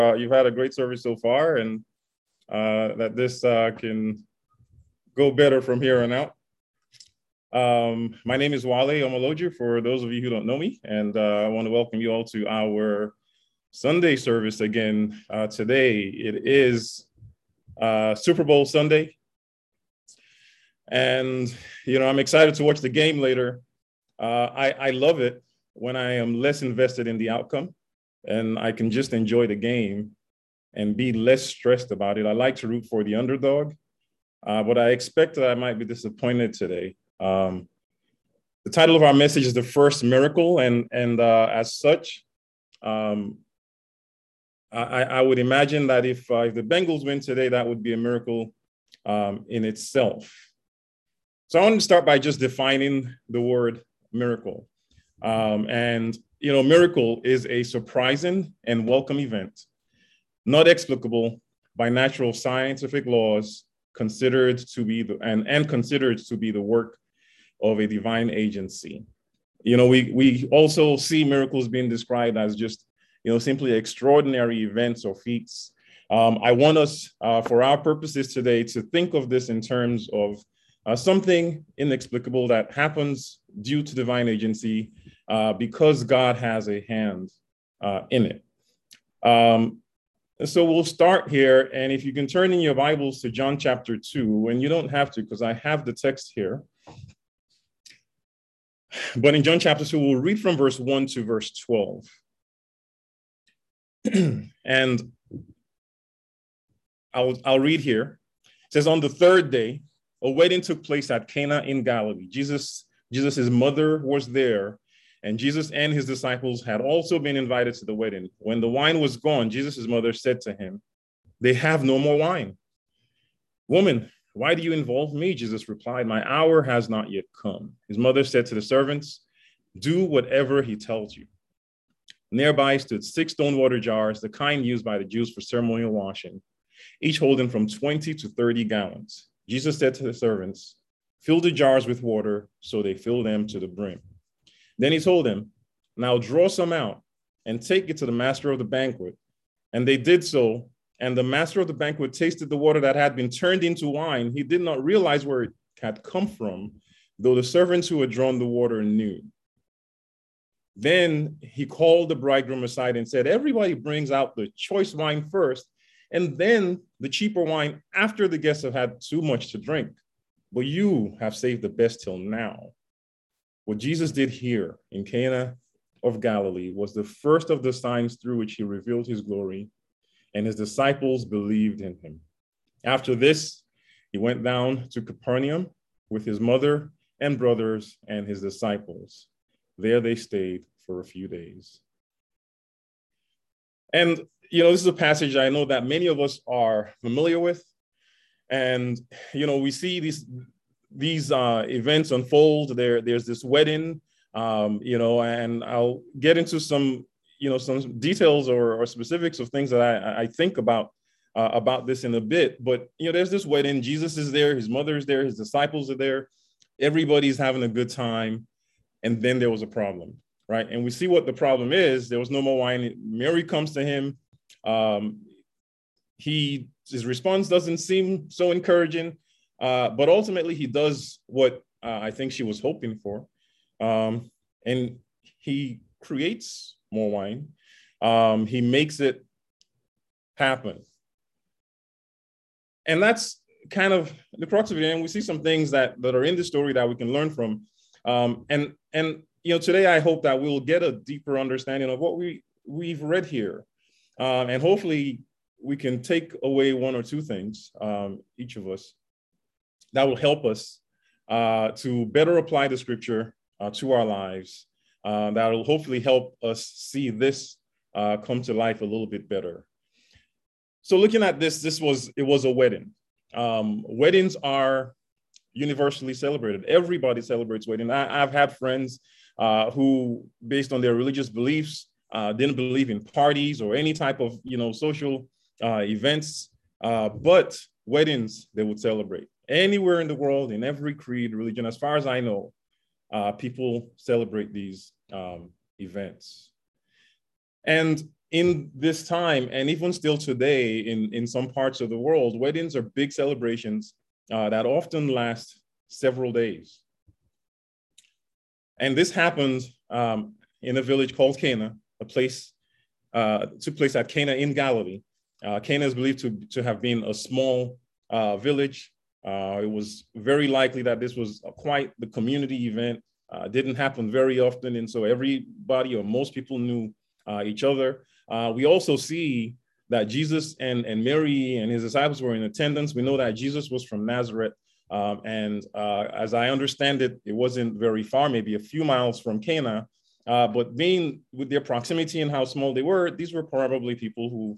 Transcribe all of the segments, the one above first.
You've had a great service so far, and that this can go better from here on out. My name is Wale Omoloju, for those of you who don't know me, and I want to welcome you all to our Sunday service again today. It is Super Bowl Sunday, and I'm excited to watch the game later. I love it when I am less invested in the outcome and I can just enjoy the game and be less stressed about it. I like to root for the underdog, but I expect that I might be disappointed today. The title of our message is The First Miracle, and as such, I would imagine that if the Bengals win today, that would be a miracle in itself. So I want to start by just defining the word miracle. Miracle is a surprising and welcome event, not explicable by natural scientific laws, considered to be the work of a divine agency. We also see miracles being described as just, simply extraordinary events or feats. I want us, for our purposes today, to think of this in terms of something inexplicable that happens due to divine agency because God has a hand in it. So we'll start here, and if you can turn in your Bibles to John chapter 2, and you don't have to because I have the text here. But in John chapter 2, we'll read from verse 1 to verse 12. And I'll read here. It says, on the third day, a wedding took place at Cana in Galilee. Jesus's mother was there, and Jesus and his disciples had also been invited to the wedding. When the wine was gone, Jesus' mother said to him, "They have no more wine." "Woman, why do you involve me?" Jesus replied, "My hour has not yet come." His mother said to the servants, "Do whatever he tells you." Nearby stood 6 stone water jars, the kind used by the Jews for ceremonial washing, each holding from 20 to 30 gallons. Jesus said to the servants, "Fill the jars with water," so they filled them to the brim. Then he told them, "Now draw some out and take it to the master of the banquet." And they did so. And the master of the banquet tasted the water that had been turned into wine. He did not realize where it had come from, though the servants who had drawn the water knew. Then he called the bridegroom aside and said, "Everybody brings out the choice wine first, and then the cheaper wine after the guests have had too much to drink. But you have saved the best till now." What Jesus did here in Cana of Galilee was the first of the signs through which he revealed his glory, and his disciples believed in him. After this, he went down to Capernaum with his mother and brothers and his disciples. There they stayed for a few days. And this is a passage I know that many of us are familiar with. And, we see these events unfold. There's this wedding, and I'll get into some details or specifics of things that I think about this in a bit. But, there's this wedding. Jesus is there. His mother is there. His disciples are there. Everybody's having a good time. And then there was a problem, right? And we see what the problem is. There was no more wine. Mary comes to him. His response doesn't seem so encouraging, but ultimately he does what I think she was hoping for, and he creates more wine. He makes it happen, and that's kind of the crux of it. And we see some things that are in the story that we can learn from, and today I hope that we'll get a deeper understanding of what we've read here. And hopefully we can take away one or two things, each of us, that will help us to better apply the scripture to our lives. That will hopefully help us see this come to life a little bit better. So looking at this, it was a wedding. Weddings are universally celebrated. Everybody celebrates weddings. I've had friends who, based on their religious beliefs, didn't believe in parties or any type of social events, but weddings they would celebrate. Anywhere in the world, in every creed, religion, as far as I know, people celebrate these events. And in this time, and even still today in some parts of the world, weddings are big celebrations that often last several days. And this happened in a village called Cana, a place, took place at Cana in Galilee. Cana is believed to have been a small village. It was very likely that this was quite the community event. Didn't happen very often, and so everybody or most people knew each other. We also see that Jesus and Mary and his disciples were in attendance. We know that Jesus was from Nazareth, and as I understand it, it wasn't very far, maybe a few miles from Cana. But being with their proximity and how small they were, these were probably people who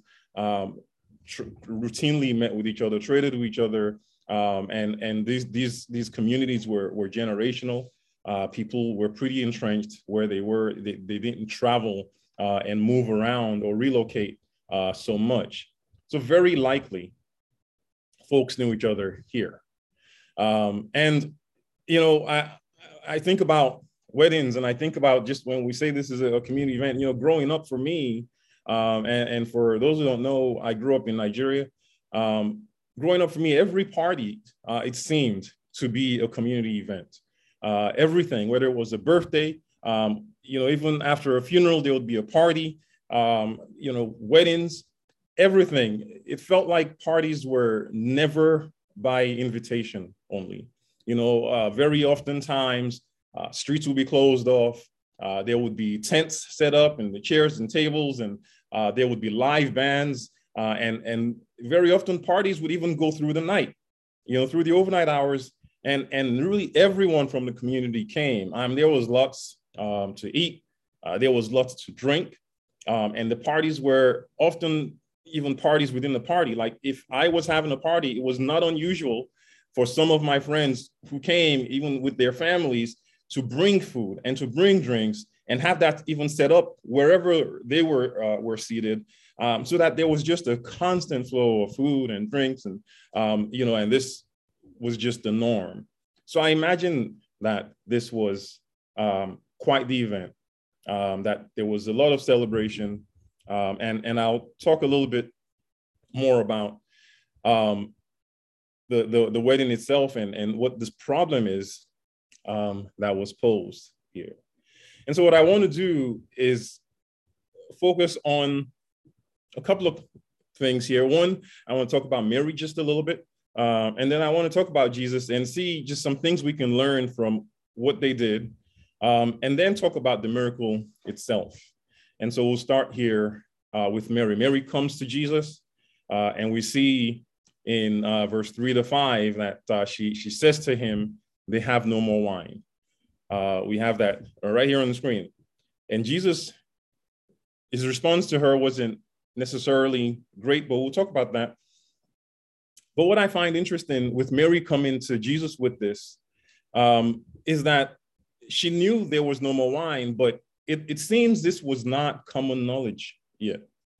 routinely met with each other, traded with each other, and these communities were generational. People were pretty entrenched where they were. They didn't travel and move around or relocate so much. So very likely, folks knew each other here. And you know, I think about weddings, and I think about just when we say this is a community event. You know, growing up for me, and for those who don't know, I grew up in Nigeria. Growing up for me, every party, it seemed to be a community event. Everything, whether it was a birthday, you know, even after a funeral, there would be a party, you know, weddings, everything. It felt like parties were never by invitation only. You know, very oftentimes, streets would be closed off. There would be tents set up and the chairs and tables, and there would be live bands. And very often parties would even go through the night, you know, through the overnight hours. And really everyone from the community came. There was lots to eat. There was lots to drink. And the parties were often even parties within the party. Like if I was having a party, it was not unusual for some of my friends who came, even with their families, to bring food and to bring drinks and have that even set up wherever they were seated, so that there was just a constant flow of food and drinks, and you know, and this was just the norm. So I imagine that this was quite the event, that there was a lot of celebration, and I'll talk a little bit more about the wedding itself and what this problem is that was posed here. And so what I want to do is focus on a couple of things here. One, I want to talk about Mary just a little bit. And then I want to talk about Jesus and see just some things we can learn from what they did. And then talk about the miracle itself. And so we'll start here with Mary. Mary comes to Jesus, and we see in verse 3-5 that she says to him, "They have no more wine." We have that right here on the screen. And Jesus, his response to her wasn't necessarily great, but we'll talk about that. But what I find interesting with Mary coming to Jesus with this is that she knew there was no more wine, but it seems this was not common knowledge yet.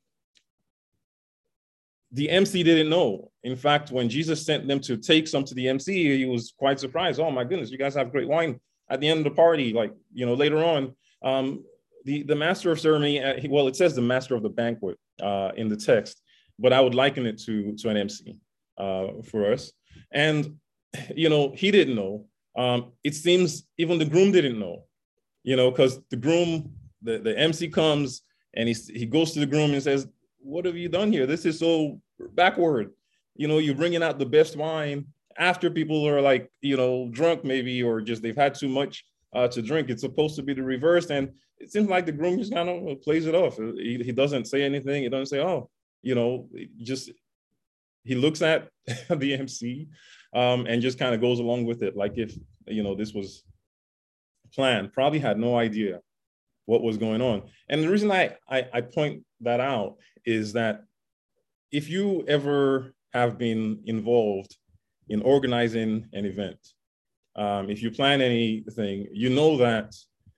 The MC didn't know. In fact, when Jesus sent them to take some to the MC, he was quite surprised. "Oh my goodness, you guys have great wine at the end of the party." Like, you know, later on, the master of ceremony, well, it says the master of the banquet in the text, but I would liken it to an MC for us. And, you know, he didn't know. It seems even the groom didn't know, you know, because the groom, the MC comes and he goes to the groom and says, "What have you done here? This is so backward. You know, you're bringing out the best wine after people are like, you know, drunk maybe, or just they've had too much to drink. It's supposed to be the reverse." And it seems like the groom just kind of plays it off. He doesn't say anything. He doesn't say, "Oh," you know, just he looks at the MC and just kind of goes along with it. Like if, you know, this was planned, probably had no idea what was going on. And the reason I point that out is that if you ever have been involved in organizing an event, if you plan anything, you know that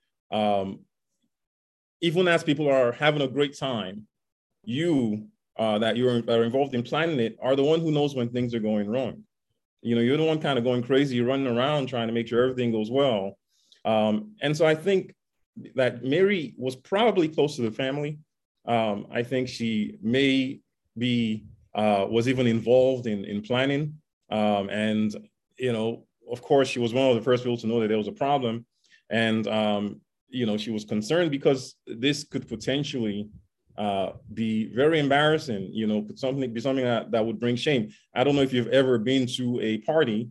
even as people are having a great time, you that are involved in planning it are the one who knows when things are going wrong. You know, you're the one kind of going crazy, running around trying to make sure everything goes well. And so I think that Mary was probably close to the family. I think she may be was even involved in planning. And, of course, she was one of the first people to know that there was a problem. And, she was concerned because this could potentially be very embarrassing, could be something that would bring shame. I don't know if you've ever been to a party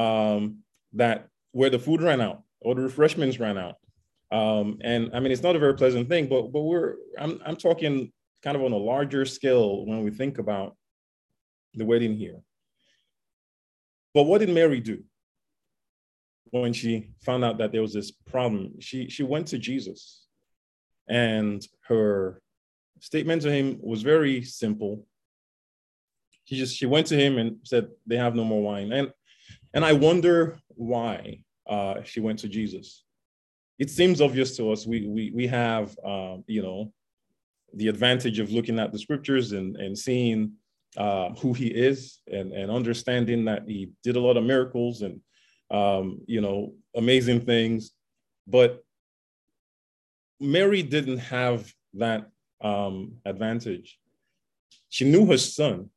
that where the food ran out or the refreshments ran out. And I mean, it's not a very pleasant thing, but I'm talking kind of on a larger scale when we think about the wedding here. But what did Mary do when she found out that there was this problem? She went to Jesus, and her statement to him was very simple. She went to him and said, "They have no more wine." And I wonder why she went to Jesus. It seems obvious to us. We have the advantage of looking at the scriptures and seeing who he is and understanding that he did a lot of miracles and amazing things. But Mary didn't have that advantage. She knew her son,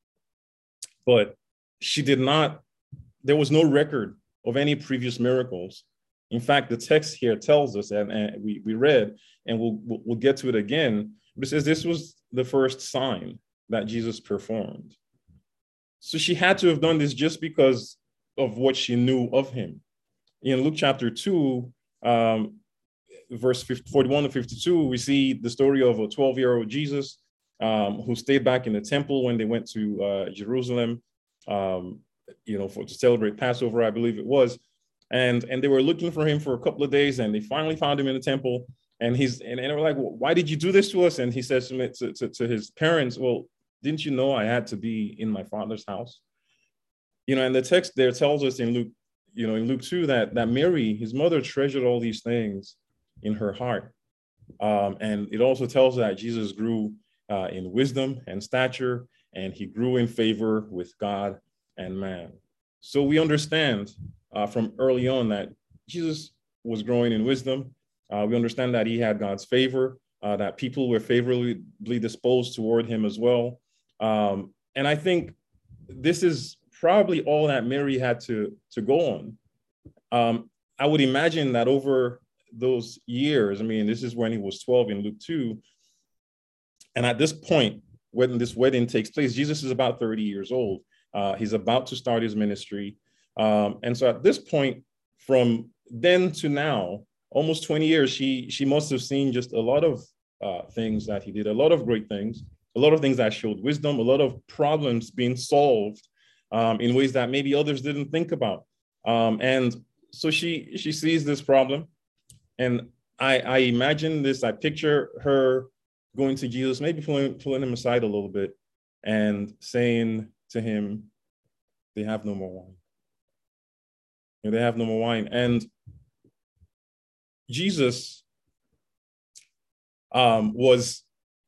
but she did not. There was no record of any previous miracles. In fact, the text here tells us, and we read, and we'll get to it again, but it says this was the first sign that Jesus performed. So she had to have done this just because of what she knew of him. In Luke chapter 2, verse 41 to 52, we see the story of a 12-year-old Jesus who stayed back in the temple when they went to Jerusalem, to celebrate Passover, I believe it was. And they were looking for him for a couple of days, and they finally found him in the temple. And they were like, well, "Why did you do this to us?" And he says to his parents, "Well, didn't you know I had to be in my Father's house?" And the text there tells us in Luke 2 that Mary, his mother, treasured all these things in her heart. And it also tells that Jesus grew in wisdom and stature, and he grew in favor with God and man. So we understand from early on that Jesus was growing in wisdom. We understand that he had God's favor, that people were favorably disposed toward him as well. And I think this is probably all that Mary had to go on. I would imagine that over those years, I mean, this is when he was 12 in Luke 2. And at this point, when this wedding takes place, Jesus is about 30 years old. He's about to start his ministry. And so at this point, from then to now, almost 20 years, she must have seen just a lot of things that he did, a lot of great things, a lot of things that showed wisdom, a lot of problems being solved in ways that maybe others didn't think about. And so she sees this problem. And I imagine this, I picture her going to Jesus, maybe pulling him aside a little bit and saying to him, "They have no more wine." They have no more wine. And Jesus was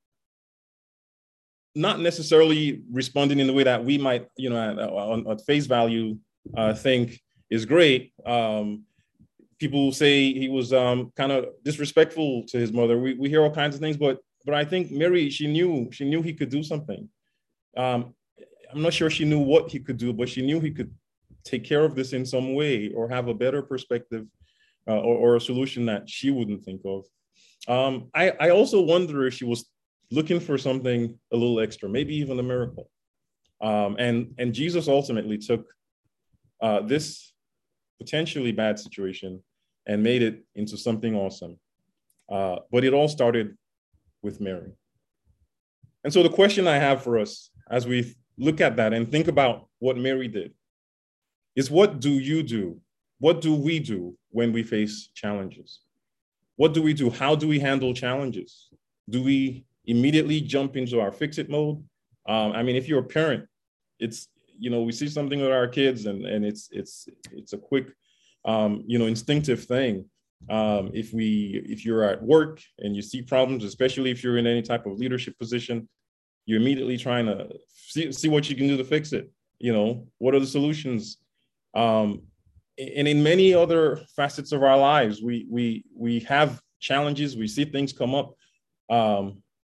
not necessarily responding in the way that we might, at face value, think is great. People say he was kind of disrespectful to his mother. We hear all kinds of things, but I think Mary, she knew he could do something. I'm not sure she knew what he could do, but she knew he could take care of this in some way or have a better perspective or a solution that she wouldn't think of. I also wonder if she was looking for something a little extra, maybe even a miracle. And Jesus ultimately took this potentially bad situation and made it into something awesome. But it all started with Mary. And so the question I have for us as we look at that and think about what Mary did is, what do you do? What do we do when we face challenges? What do we do? How do we handle challenges? Do we immediately jump into our fix-it mode? I mean, if you're a parent, it's, we see something with our kids and it's a quick, instinctive thing. If you're at work and you see problems, especially if you're in any type of leadership position, you're immediately trying to see what you can do to fix it. What are the solutions? And in many other facets of our lives, we have challenges, we see things come up.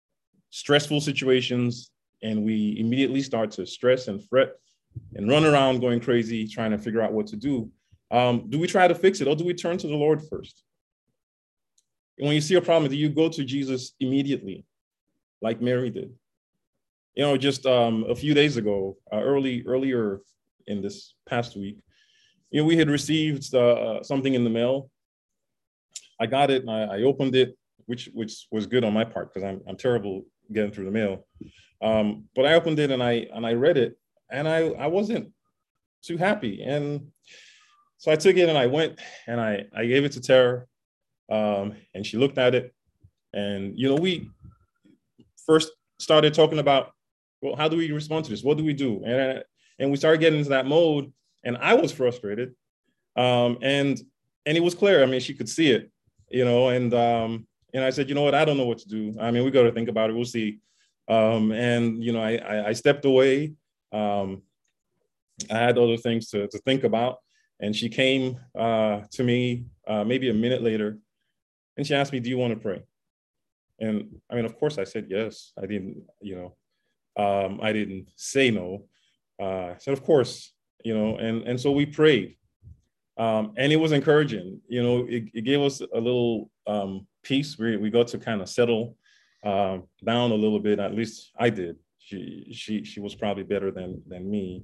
stressful situations, and we immediately start to stress and fret and run around going crazy, trying to figure out what to do. Do we try to fix it, or do we turn to the Lord first? And when you see a problem, do you go to Jesus immediately, like Mary did? Just a few days ago, earlier in this past week, we had received something in the mail. I got it, and I opened it, which was good on my part because I'm terrible getting through the mail. But I opened it and I read it, and I wasn't too happy. And so I took it and I went and I gave it to Tara, and she looked at it. And, we first started talking about, well, how do we respond to this? What do we do? And we started getting into that mode, and I was frustrated. And it was clear. I mean, she could see it, and I said, you know what? I don't know what to do. I mean, we got to think about it. We'll see. I stepped away. I had other things to think about. And she came to me maybe a minute later, and she asked me, do you want to pray? And I mean, of course I said yes. I didn't, I didn't say no. I said, of course, and so we prayed. And it was encouraging. It gave us a little peace. We got to kind of settle down a little bit. At least I did. She was probably better than me.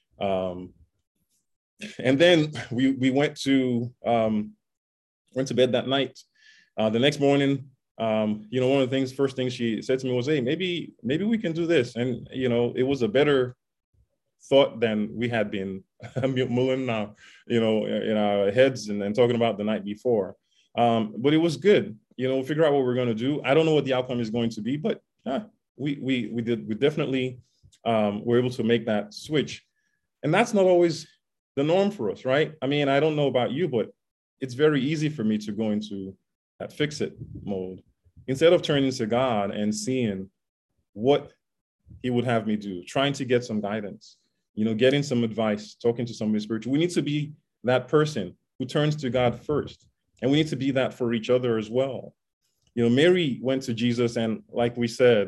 And then we went to bed that night. The next morning, one of the first things she said to me was, hey, maybe we can do this. And, it was a better thought than we had been mulling in our heads and talking about the night before. But it was good, figure out what we're going to do. I don't know what the outcome is going to be, but we definitely were able to make that switch. And that's not always the norm for us, right? I mean, I don't know about you, but it's very easy for me to go into that fix it mode instead of turning to God and seeing what he would have me do, trying to get some guidance, getting some advice, talking to somebody spiritual. We need to be that person who turns to God first. And we need to be that for each other as well. Mary went to Jesus, and like we said,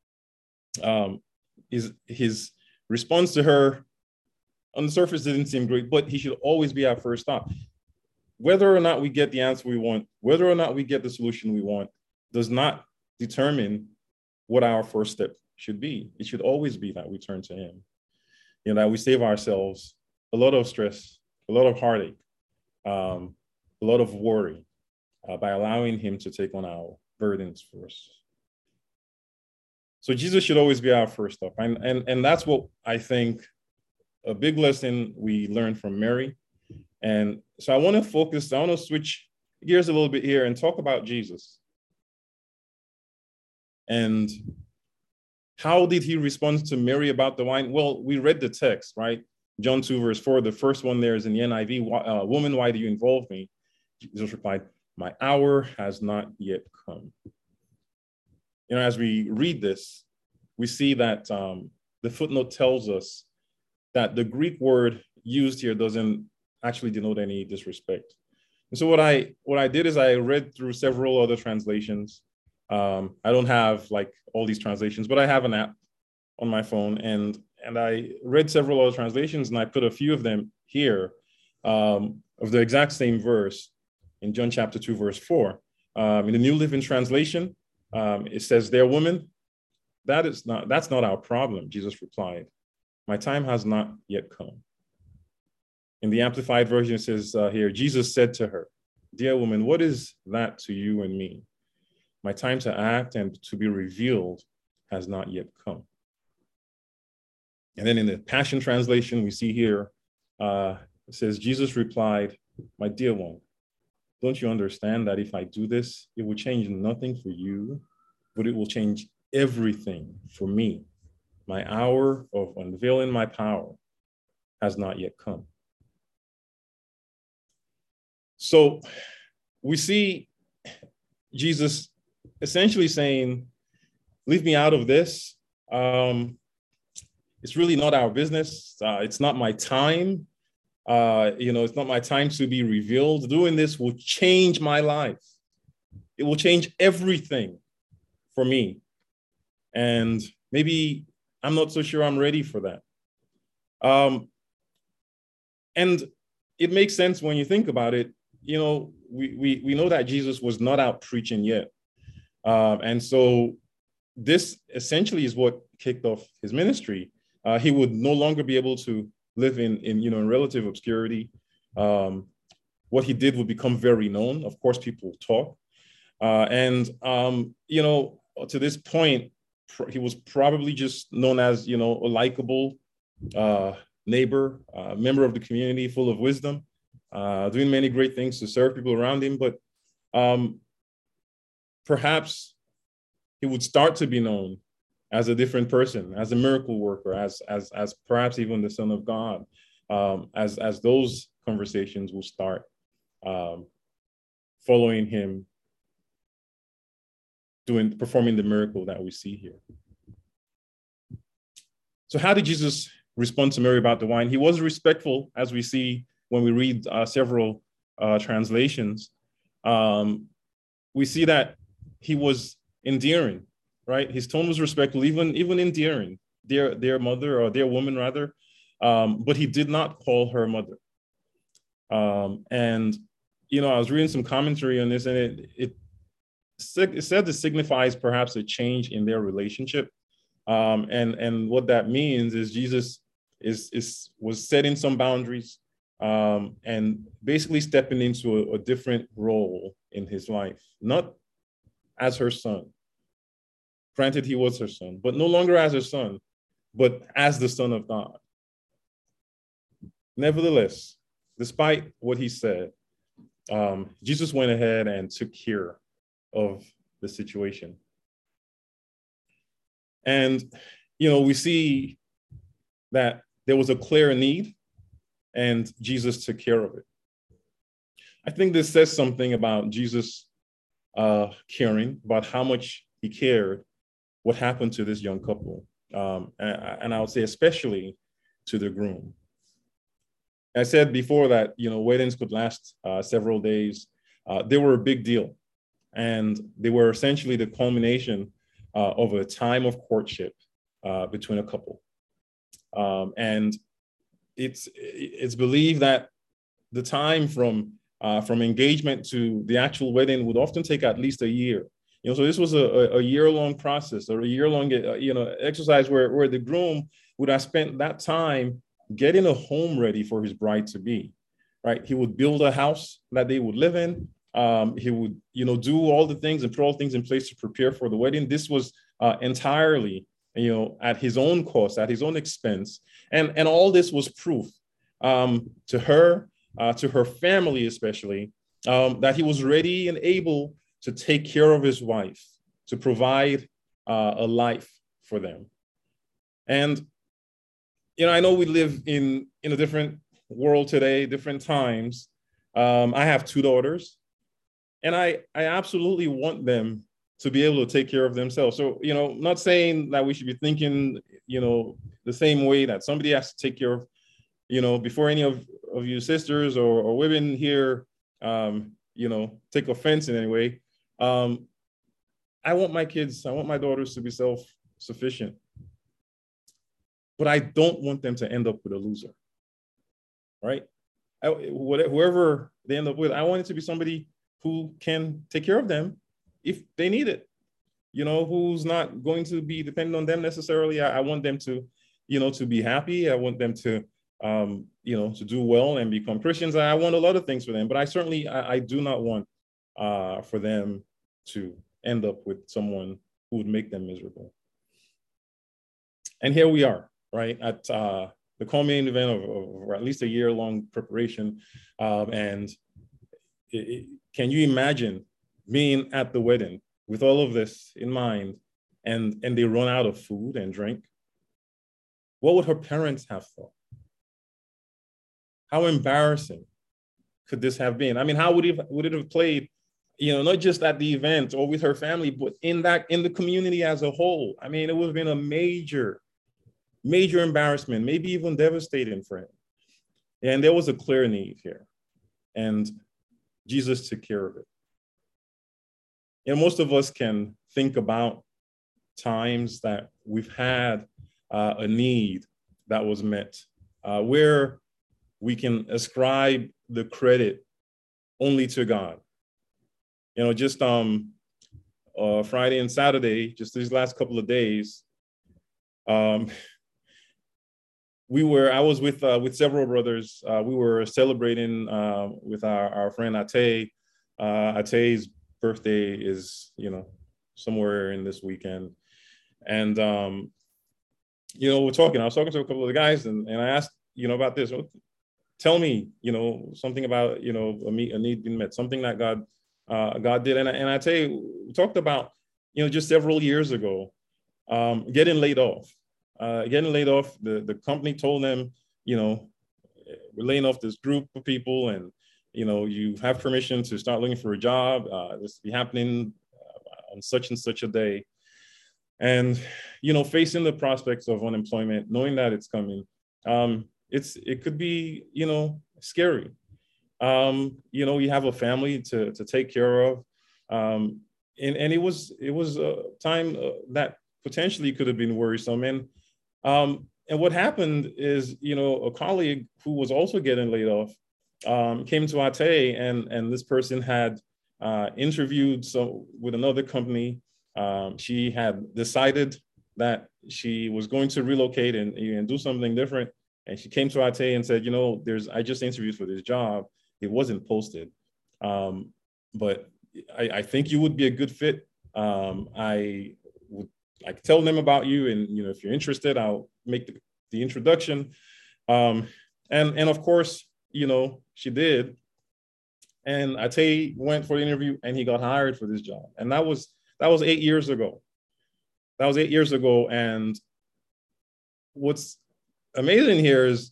his response to her on the surface didn't seem great, but he should always be our first stop. Whether or not we get the answer we want, whether or not we get the solution we want, does not determine what our first step should be. It should always be that we turn to him. That we save ourselves a lot of stress, a lot of heartache, a lot of worry by allowing him to take on our burdens first. So Jesus should always be our first stop. And that's what I think a big lesson we learned from Mary. And so I want to switch gears a little bit here and talk about Jesus. And how did he respond to Mary about the wine? Well, we read the text, right? John 2, verse 4, the first one there is in the NIV, woman, why do you involve me? Jesus replied, my hour has not yet come. As we read this, we see that the footnote tells us that the Greek word used here doesn't actually denote any disrespect. And so what I did is I read through several other translations. I don't have like all these translations, but I have an app on my phone, and I read several other translations, and I put a few of them here of the exact same verse in John chapter 2, verse 4. In the New Living Translation, it says, there, woman, that's not our problem, Jesus replied. My time has not yet come. In the Amplified Version, it says here, Jesus said to her, dear woman, what is that to you and me? My time to act and to be revealed has not yet come. And then in the Passion Translation, we see here, it says, Jesus replied, my dear one, don't you understand that if I do this, it will change nothing for you, but it will change everything for me. My hour of unveiling my power has not yet come. So we see Jesus essentially saying, leave me out of this. It's really not our business. It's not my time. It's not my time to be revealed. Doing this will change my life. It will change everything for me. And maybe I'm not so sure I'm ready for that. And it makes sense when you think about it. You know, we know that Jesus was not out preaching yet. And so this essentially is what kicked off his ministry. He would no longer be able to live in relative obscurity. What he did would become very known. Of course, people talk. To this point, he was probably just known as, a likable neighbor, member of the community, full of wisdom, doing many great things to serve people around him. But perhaps he would start to be known as a different person, as a miracle worker, as perhaps even the Son of God, as those conversations will start following him, performing the miracle that we see here. So how did Jesus respond to Mary about the wine? He was respectful, as we see when we read several translations. We see that he was endearing, right? His tone was respectful, even endearing, their mother, or their woman rather, but he did not call her mother. I was reading some commentary on this, and it said this signifies perhaps a change in their relationship. And what that means is Jesus was setting some boundaries and basically stepping into a different role in his life, not as her son. Granted, he was her son, but no longer as her son, but as the Son of God. Nevertheless, despite what he said, Jesus went ahead and took care of the situation. And, we see that there was a clear need, and Jesus took care of it. I think this says something about Jesus caring, about how much he cared what happened to this young couple. And I would say especially to the groom. I said before that, weddings could last several days. They were a big deal. And they were essentially the culmination of a time of courtship between a couple. And it's believed that the time from engagement to the actual wedding would often take at least a year. So this was a year-long process, or a year-long exercise where the groom would have spent that time getting a home ready for his bride to be. Right? He would build a house that they would live in. He would, do all the things and put all things in place to prepare for the wedding. This was entirely, at his own cost, at his own expense. And all this was proof to her, to her family especially, that he was ready and able to take care of his wife, to provide a life for them. And, I know we live in a different world today, different times. I have 2 daughters. And I absolutely want them to be able to take care of themselves. So, not saying that we should be thinking, the same way that somebody has to take care of, before any of you sisters or women here, take offense in any way. I want my daughters to be self-sufficient. But I don't want them to end up with a loser, right? Whoever they end up with, I want it to be somebody who can take care of them if they need it, who's not going to be dependent on them necessarily. I want them to, to be happy. I want them to, to do well and become Christians. I want a lot of things for them, but I do not want for them to end up with someone who would make them miserable. And here we are, right, at the culminating event of at least a year-long preparation. And can you imagine being at the wedding with all of this in mind, and they run out of food and drink? What would her parents have thought? How embarrassing could this have been? I mean, how would it have played, not just at the event or with her family, but in the community as a whole? I mean, it would have been a major embarrassment, maybe even devastating for him. And there was a clear need here, and Jesus took care of it. Most of us can think about times that we've had a need that was met, where we can ascribe the credit only to God. Just Friday and Saturday, just these last couple of days, I was with several brothers. We were celebrating with our friend Ate. Ate's birthday is, somewhere in this weekend. And, I was talking to a couple of the guys, and I asked, about this. Tell me, something about, a need being met, something that God did. And I tell you, we talked about, just several years ago, getting laid off. The company told them, we're laying off this group of people, and, you have permission to start looking for a job. This will be happening on such and such a day. And, facing the prospects of unemployment, knowing that it's coming, it could be, scary. You have a family to take care of. And it was a time that potentially could have been worrisome. And what happened is, a colleague who was also getting laid off came to Ate, and this person had interviewed with another company. She had decided that she was going to relocate and do something different. And she came to Ate and said, I just interviewed for this job. It wasn't posted. But I think you would be a good fit. I could tell them about you, and if you're interested, I'll make the introduction. And of course, she did. And Ate went for the interview, and he got hired for this job. And that was 8 years ago. And what's amazing here is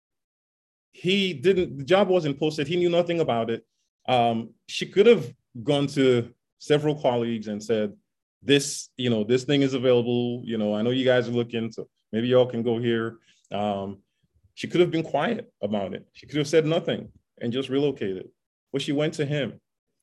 the job wasn't posted. He knew nothing about it. She could have gone to several colleagues and said, this thing is available. I know you guys are looking, so maybe y'all can go here. She could have been quiet about it. She could have said nothing and just relocated. But she went to him,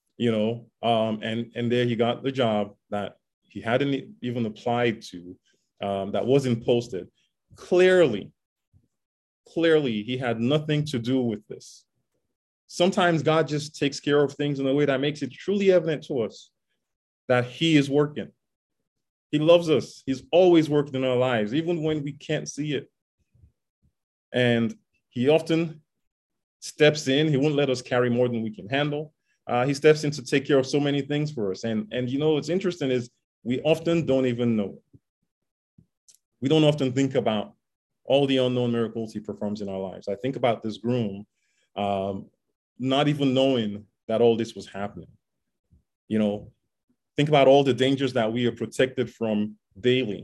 and there he got the job that he hadn't even applied to, that wasn't posted. Clearly, he had nothing to do with this. Sometimes God just takes care of things in a way that makes it truly evident to us that he is working. He loves us. He's always working in our lives, even when we can't see it. And he often steps in. He won't let us carry more than we can handle. He steps in to take care of so many things for us. And what's interesting is we often don't even know. We don't often think about all the unknown miracles he performs in our lives. I think about this groom, not even knowing that all this was happening. Think about all the dangers that we are protected from daily.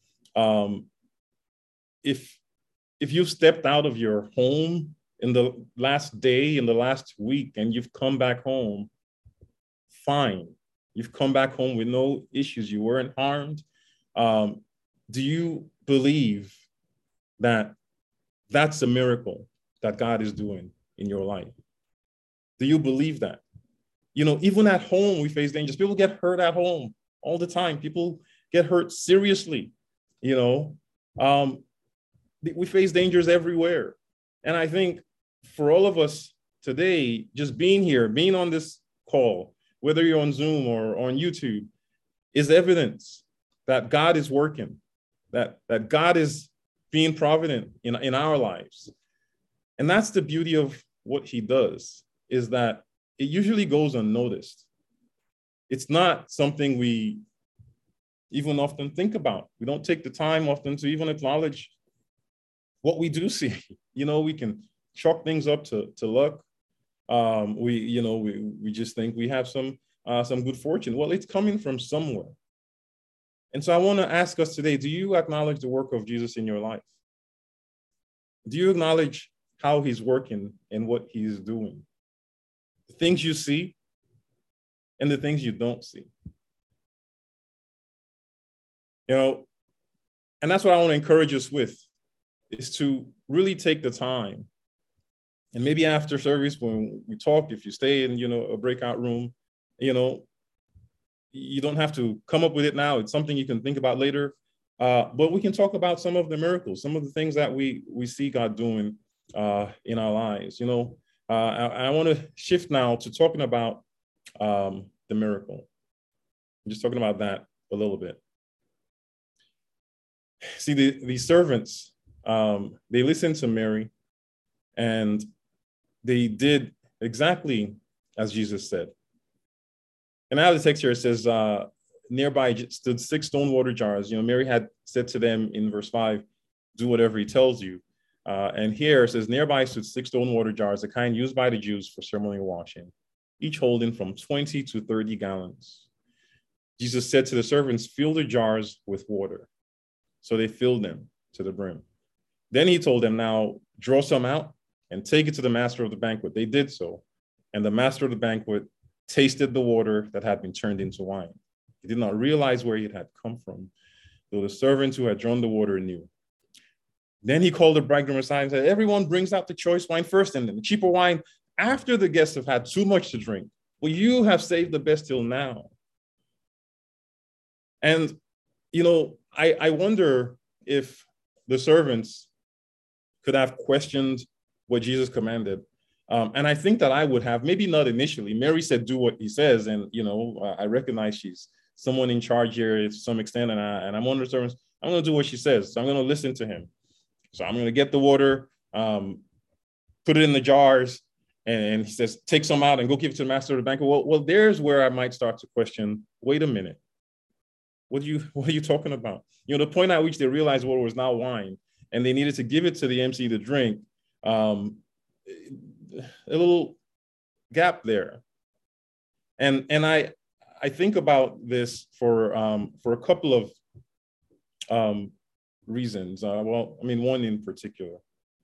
If you've stepped out of your home in the last day, in the last week, and you've come back home, fine. You've come back home with no issues. You weren't harmed. Do you believe that that's a miracle that God is doing in your life? Do you believe that? Even at home, we face dangers. People get hurt at home all the time. People get hurt seriously. We face dangers everywhere. And I think for all of us today, just being here, being on this call, whether you're on Zoom or on YouTube, is evidence that God is working, that God is being provident in our lives. And that's the beauty of what he does, is that it usually goes unnoticed. It's not something we even often think about. We don't take the time often to even acknowledge what we do see. We can chalk things up to luck. We just think we have some good fortune. Well, it's coming from somewhere. And so I want to ask us today, do you acknowledge the work of Jesus in your life? Do you acknowledge how he's working and what he's doing? The things you see and the things you don't see. And that's what I want to encourage us with, is to really take the time. And maybe after service, when we talk, if you stay in, a breakout room, you don't have to come up with it now. It's something you can think about later. But we can talk about some of the miracles, some of the things that we see God doing in our lives. I want to shift now to talking about the miracle. I'm just talking about that a little bit. See, the servants, they listened to Mary, and they did exactly as Jesus said. And now the text here says, nearby stood 6 stone water jars. Mary had said to them in verse 5, do whatever he tells you. And here it says, nearby stood 6 stone water jars, the kind used by the Jews for ceremonial washing, each holding from 20 to 30 gallons. Jesus said to the servants, fill the jars with water. So they filled them to the brim. Then he told them, now draw some out and take it to the master of the banquet. They did so. And the master of the banquet tasted the water that had been turned into wine. He did not realize where it had come from, though the servants who had drawn the water knew. Then he called the bridegroom aside and said, everyone brings out the choice wine first and then the cheaper wine after the guests have had too much to drink. Well, you have saved the best till now. And, I wonder if the servants could have questioned what Jesus commanded. And I think that I would have, maybe not initially. Mary said, do what he says. And, I recognize she's someone in charge here to some extent. And I'm one of the servants. I'm going to do what she says. So I'm going to listen to him. So I'm going to get the water, put it in the jars. And he says, take some out and go give it to the master of the banquet. Well, there's where I might start to question, wait a minute. What are you talking about? The point at which they realized water was now wine and they needed to give it to the MC to drink. A little gap there. And I think about this for a couple of reasons. One in particular.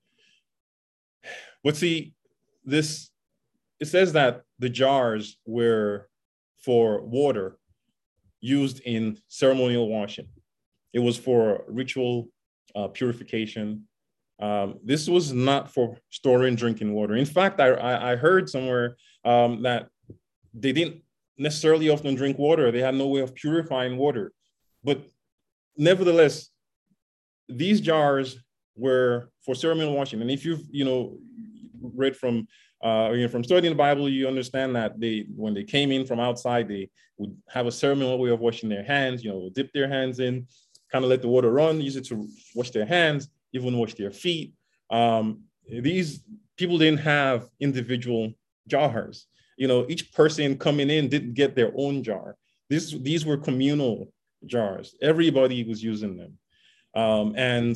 But see, it says that the jars were for water used in ceremonial washing. It was for ritual purification. This was not for storing drinking water. In fact, I heard somewhere that they didn't necessarily often drink water. They had no way of purifying water. But nevertheless, these jars were for ceremonial washing. And if you've read from studying the Bible, you understand that when they came in from outside, they would have a ceremonial way of washing their hands. Dip their hands in, kind of let the water run, use it to wash their hands, even wash their feet. These people didn't have individual jars. Each person coming in didn't get their own jar. These were communal jars. Everybody was using them. And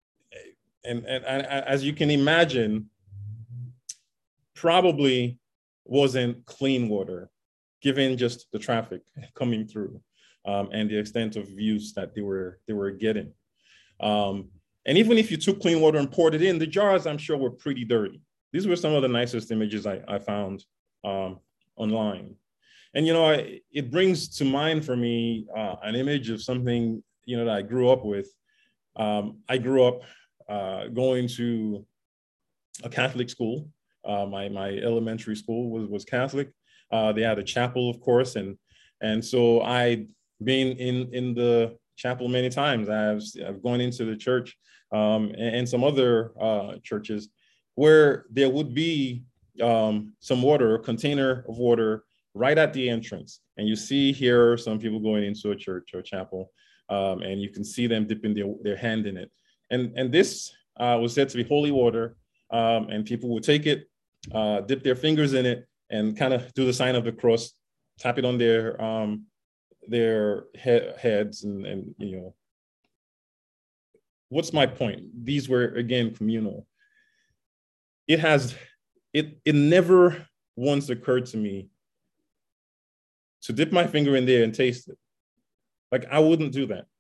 as you can imagine, probably wasn't clean water, given just the traffic coming through and the extent of use that they were getting. And even if you took clean water and poured it in, the jars, I'm sure, were pretty dirty. These were some of the nicest images I found online. And, it brings to mind for me an image of something, that I grew up with. I grew up going to a Catholic school. My elementary school was Catholic. They had a chapel, of course. And so I'd been in the chapel many times. I've gone into the church and some other churches where there would be some water, a container of water right at the entrance. And you see here some people going into a church or a chapel, and you can see them dipping their hand in it. And this was said to be holy water, and people would take it, dip their fingers in it, and kind of do the sign of the cross, tap it on their heads, and what's my point? These were, again, communal. It never once occurred to me to dip my finger in there and taste it. Like, I wouldn't do that.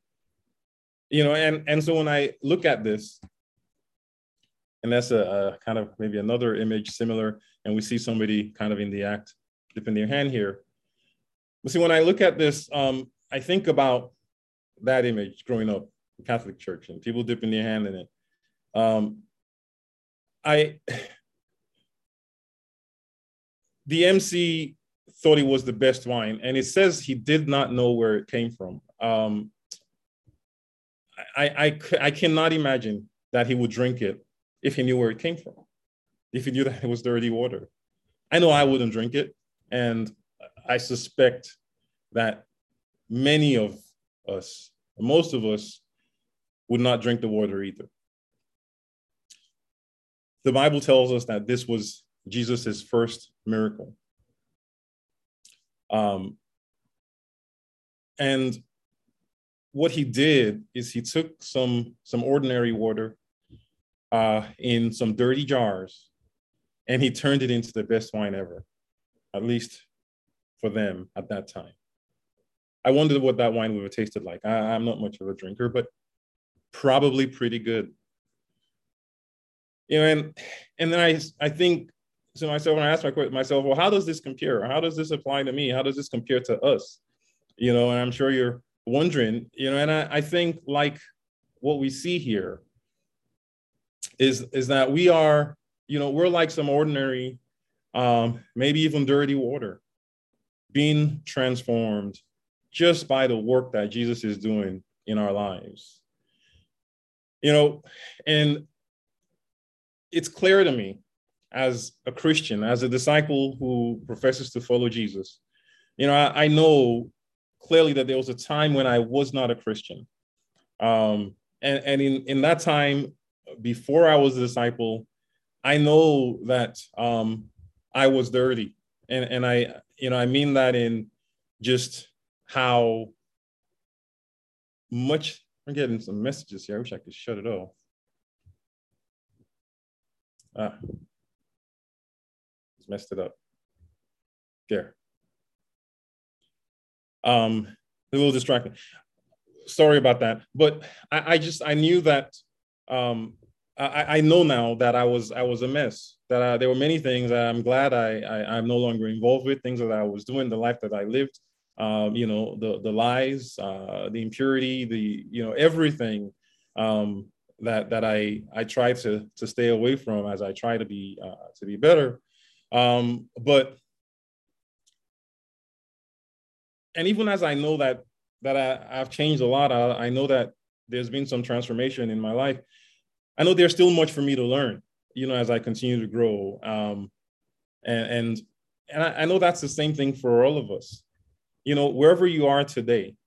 And so when I look at this, and that's a kind of maybe another image similar, and we see somebody kind of in the act dipping their hand here. But see, when I look at this, I think about that image growing up in Catholic church and people dipping their hand in it. The MC thought it was the best wine. And it says he did not know where it came from. I cannot imagine that he would drink it if he knew where it came from, if he knew that it was dirty water. I know I wouldn't drink it. And I suspect that many of us, most of us, would not drink the water either. The Bible tells us that this was Jesus's first miracle. And what he did is he took some ordinary water in some dirty jars, and he turned it into the best wine ever, at least for them at that time. I wondered what that wine would have tasted like. I'm not much of a drinker, but probably pretty good. You know, and then I think to myself, when I ask myself, well, how does this compare? How does this apply to me? How does this compare to us? You know, and I'm sure you're wondering, you know, and I think like what we see here is that we are, you know, we're like some ordinary, maybe even dirty water being transformed just by the work that Jesus is doing in our lives. You know, and it's clear to me as a Christian, as a disciple who professes to follow Jesus, you know, I know clearly that there was a time when I was not a Christian. And in that time, before I was a disciple, I know that I was dirty. And I, you know, I mean that in just how much, I'm getting some messages here. I wish I could shut it off. It's messed it up. There. A little distracting. Sorry about that. But I knew that I know now that I was a mess. That there were many things that I'm glad I'm no longer involved with. Things that I was doing, the life that I lived. You know, the lies, the impurity, you know, everything that I try to stay away from as I try to be better. But and even as I know that I've changed a lot, I know that there's been some transformation in my life. I know there's still much for me to learn, you know, as I continue to grow. And I know that's the same thing for all of us. You know, wherever you are today,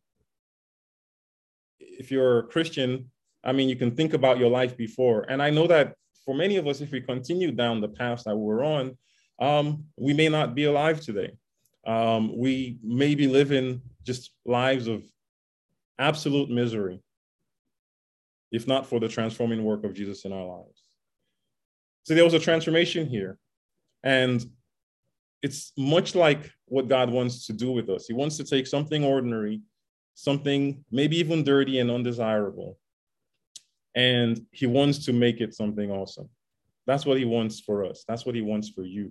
if you're a Christian, I mean, you can think about your life before. And I know that for many of us, if we continue down the path that we're on, we may not be alive today. We may be living just lives of absolute misery, if not for the transforming work of Jesus in our lives. So there was a transformation here. And it's much like what God wants to do with us. He wants to take something ordinary, something maybe even dirty and undesirable, and he wants to make it something awesome. That's what he wants for us. That's what he wants for you.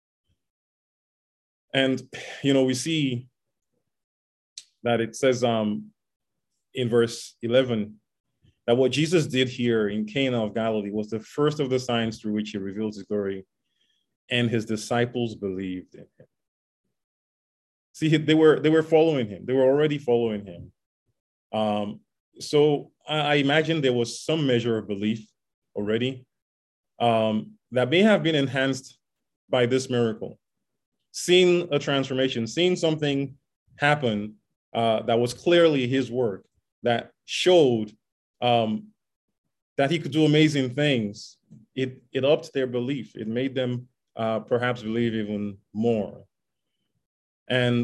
And, you know, we see that it says in verse 11 that what Jesus did here in Cana of Galilee was the first of the signs through which he reveals his glory, and his disciples believed in him. See, they were following him. They were already following him. So I imagine there was some measure of belief already that may have been enhanced by this miracle. Seeing a transformation, seeing something happen that was clearly his work, that showed that he could do amazing things. It upped their belief. It made them perhaps believe even more. And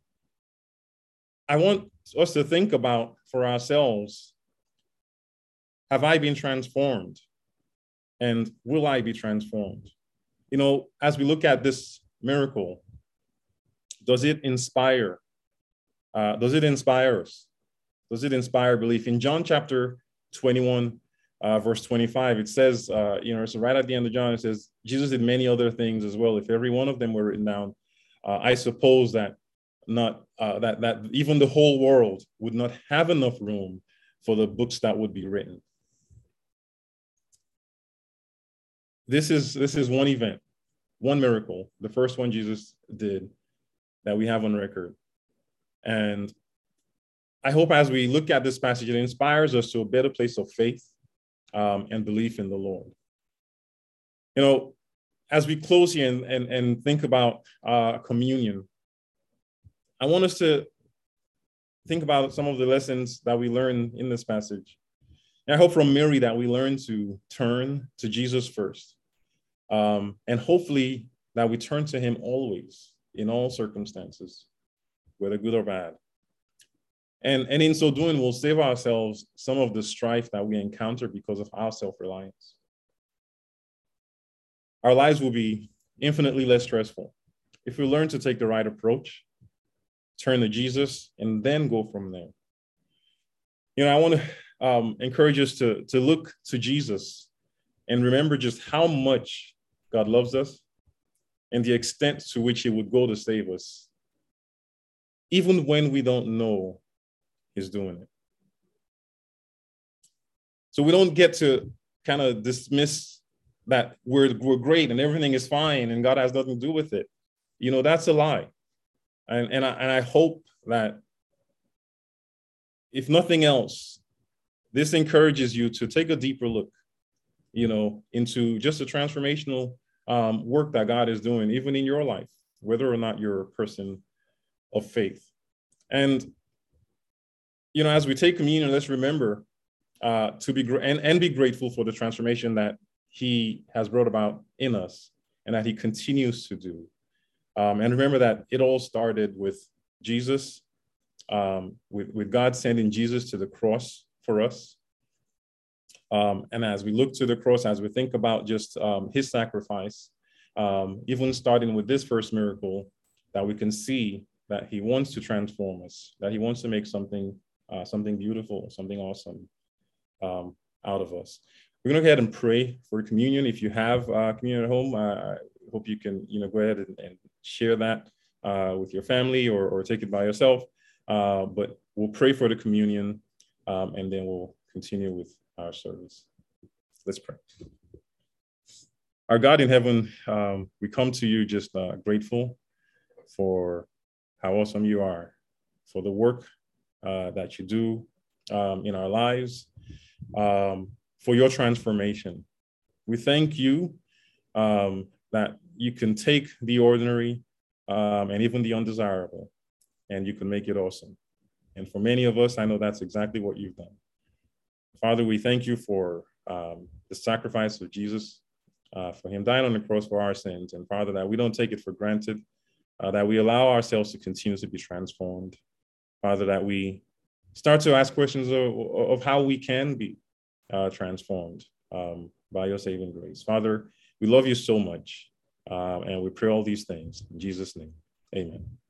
I want us to think about for ourselves, have I been transformed? And will I be transformed? You know, as we look at this miracle, does it inspire? Does it inspire us? Does it inspire belief? In John chapter 21, verse 25, it says, you know, so right at the end of John, it says, Jesus did many other things as well. If every one of them were written down, I suppose that that even the whole world would not have enough room for the books that would be written. This is one event, one miracle, the first one Jesus did, that we have on record. And I hope as we look at this passage, it inspires us to a better place of faith and belief in the Lord. You know, as we close here and think about communion, I want us to think about some of the lessons that we learn in this passage. And I hope from Mary that we learn to turn to Jesus first. And hopefully that we turn to him always, in all circumstances, whether good or bad. And in so doing, we'll save ourselves some of the strife that we encounter because of our self-reliance. Our lives will be infinitely less stressful if we learn to take the right approach, turn to Jesus, and then go from there. You know, I want to encourage us to look to Jesus and remember just how much God loves us and the extent to which he would go to save us, even when we don't know he's doing it. So we don't get to kind of dismiss that we're great and everything is fine and God has nothing to do with it. You know, that's a lie. And I hope that if nothing else, this encourages you to take a deeper look, you know, into just the transformational work that God is doing, even in your life, whether or not you're a person of faith. And, you know, as we take communion, let's remember to be and be grateful for the transformation that he has brought about in us and that he continues to do. And remember that it all started with Jesus, with God sending Jesus to the cross for us. And as we look to the cross, as we think about just his sacrifice, even starting with this first miracle, that we can see that he wants to transform us, that he wants to make something beautiful, something awesome out of us. We're going to go ahead and pray for communion. If you have communion at home, I hope you can, you know, go ahead and share that with your family or take it by yourself. But we'll pray for the communion and then we'll continue with our service. Let's pray. Our God in heaven, we come to you just grateful for how awesome you are, for the work that you do in our lives, for your transformation. We thank you that you can take the ordinary and even the undesirable, and you can make it awesome. And for many of us, I know that's exactly what you've done. Father, we thank you for the sacrifice of Jesus, for him dying on the cross for our sins. And Father, that we don't take it for granted, that we allow ourselves to continue to be transformed. Father, that we start to ask questions of how we can be transformed by your saving grace. Father, we love you so much, and we pray all these things in Jesus' name. Amen.